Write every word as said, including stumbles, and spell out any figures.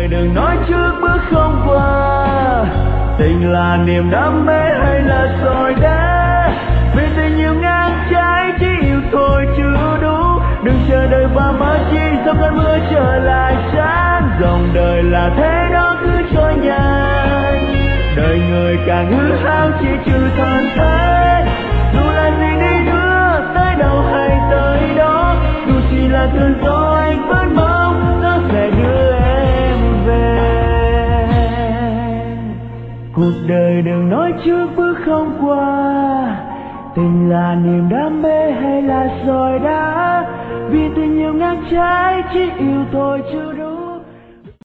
đời đừng nói trước bước không qua. Tình là niềm đam mê hay là sỏi đá, vì tình yêu ngang trái chỉ yêu thôi chưa đủ. Đừng chờ đợi và mơ chi sau cơn mưa trở lại sáng. Dòng đời là thế đó cứ trôi nhanh, đời người càng hư hao chỉ trừ than thế. Dù là gì đi nữa tới đâu hay tới đó, dù chỉ là cơn gió anh vẫn mong nó sẽ đưa em về. Cuộc đời đừng nói trước bước không qua. Tình là niềm đam mê hay là sỏi đá, vì tình yêu ngang trái chỉ yêu thôi chưa đủ.